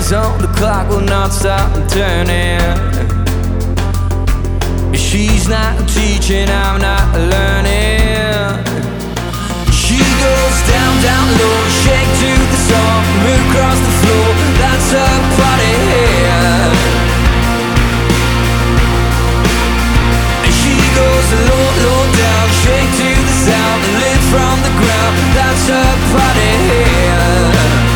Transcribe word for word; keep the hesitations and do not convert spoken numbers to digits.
hands on the clock will not stop turning. She's not teaching, I'm not learning. She goes down, down low, shake to the song.